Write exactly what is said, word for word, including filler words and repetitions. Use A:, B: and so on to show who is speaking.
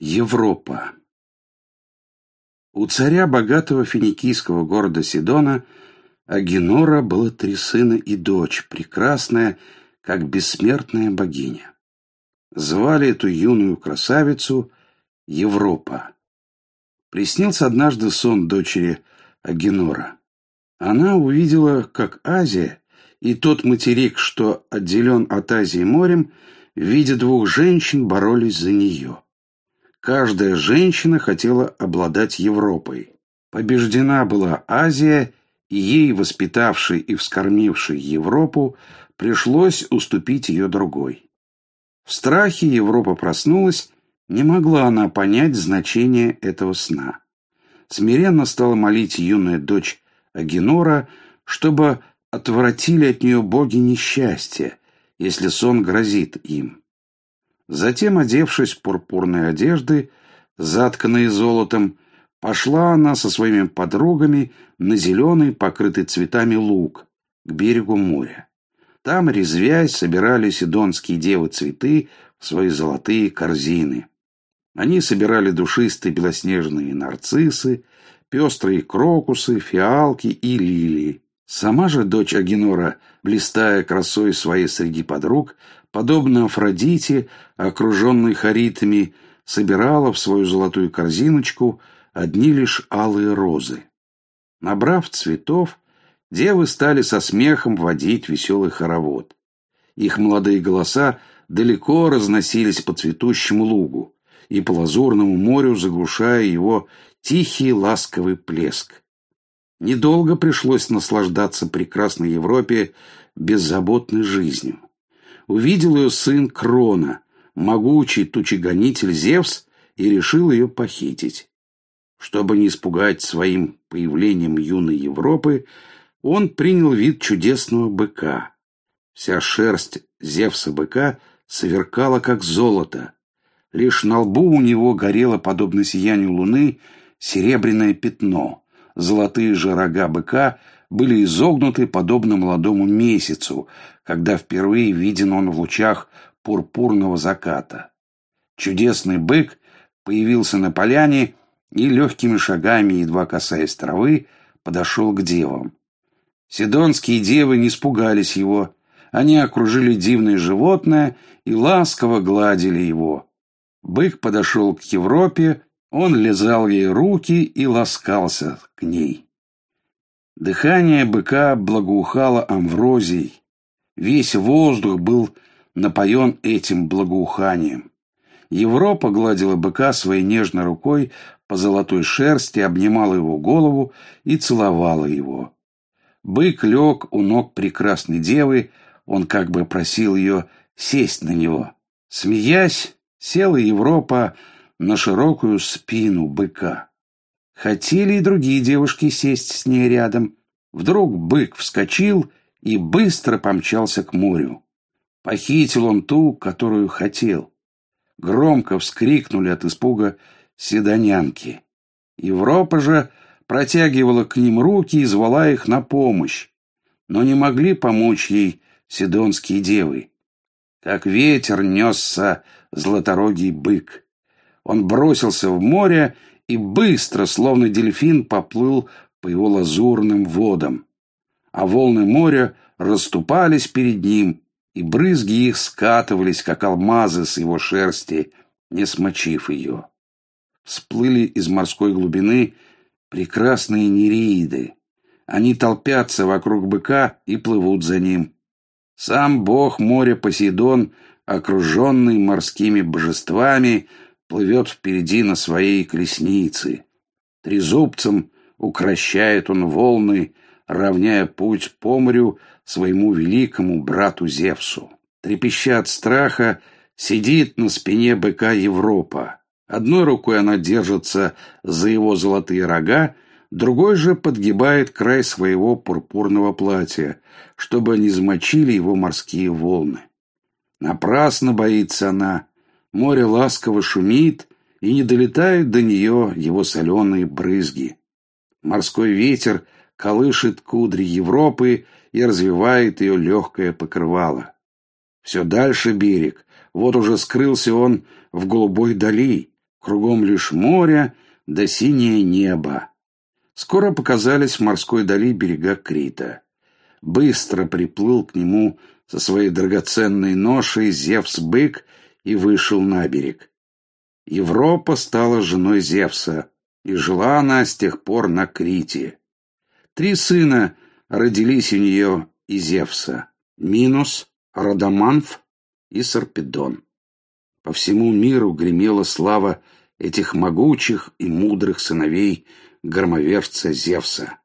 A: Европа. У царя богатого финикийского города Сидона Агенора было три сына и дочь, прекрасная, как бессмертная богиня. Звали эту юную красавицу Европа. Приснился однажды сон дочери Агенора. Она увидела, как Азия и тот материк, что отделен от Азии морем, в виде двух женщин боролись за нее. Каждая женщина хотела обладать Европой. Побеждена была Азия, и ей, воспитавшей и вскормившей Европу, пришлось уступить ее другой. В страхе Европа проснулась, не могла она понять значение этого сна. Смиренно стала молить юная дочь Агенора, чтобы отвратили от нее боги несчастья, если сон грозит им. Затем, одевшись в пурпурные одежды, затканные золотом, пошла она со своими подругами на зеленый, покрытый цветами луг, к берегу моря. Там, резвясь, собирали сидонские девы цветы в свои золотые корзины. Они собирали душистые белоснежные нарциссы, пестрые крокусы, фиалки и лилии. Сама же дочь Агенора, блистая красой своей среди подруг, подобно Афродите, окруженной хоритами, собирала в свою золотую корзиночку одни лишь алые розы. Набрав цветов, девы стали со смехом водить веселый хоровод. Их молодые голоса далеко разносились по цветущему лугу и по лазурному морю, заглушая его тихий ласковый плеск. Недолго пришлось наслаждаться прекрасной Европе беззаботной жизнью. Увидел ее сын Крона, могучий тучегонитель Зевс, и решил ее похитить. Чтобы не испугать своим появлением юной Европы, он принял вид чудесного быка. Вся шерсть Зевса-быка сверкала, как золото. Лишь на лбу у него горело, подобно сиянию луны, серебряное пятно. Золотые же рога быка были изогнуты, подобно молодому месяцу, когда впервые виден он в лучах пурпурного заката. Чудесный бык появился на поляне и легкими шагами, едва касаясь травы, подошел к девам. Сидонские девы не испугались его. Они окружили дивное животное и ласково гладили его. Бык подошел к Европе, он лизал ей руки и ласкался к ней. Дыхание быка благоухало амврозией. Весь воздух был напоен этим благоуханием. Европа гладила быка своей нежной рукой по золотой шерсти, обнимала его голову и целовала его. Бык лег у ног прекрасной девы, он как бы просил ее сесть на него. Смеясь, села Европа на широкую спину быка. Хотели и другие девушки сесть с ней рядом. Вдруг бык вскочил и быстро помчался к морю. Похитил он ту, которую хотел. Громко вскрикнули от испуга сидонянки. Европа же протягивала к ним руки и звала их на помощь. Но не могли помочь ей сидонские девы. Как ветер несся златорогий бык. Он бросился в море и быстро, словно дельфин, поплыл по его лазурным водам. А волны моря расступались перед ним, и брызги их скатывались, как алмазы с его шерсти, не смочив ее. Всплыли из морской глубины прекрасные нереиды. Они толпятся вокруг быка и плывут за ним. Сам бог моря Посейдон, окруженный морскими божествами, плывет впереди на своей колеснице. Трезубцем укрощает он волны, равняя путь по морю своему великому брату Зевсу. Трепеща от страха, сидит на спине быка Европа. Одной рукой она держится за его золотые рога, другой же подгибает край своего пурпурного платья, чтобы не замочили его морские волны. Напрасно боится она. Море ласково шумит, и не долетают до нее его соленые брызги. Морской ветер колышет кудри Европы и развивает ее легкое покрывало. Все дальше берег, вот уже скрылся он в голубой дали, Кругом лишь море да синее небо. Скоро показались в морской дали берега Крита. Быстро приплыл к нему со своей драгоценной ношей Зевс-бык и вышел на берег. Европа стала женой Зевса, и жила она с тех пор на Крите. Три сына родились у нее и Зевса: Минус, Радаманф и Сарпедон. По всему миру гремела слава этих могучих и мудрых сыновей громовержца Зевса.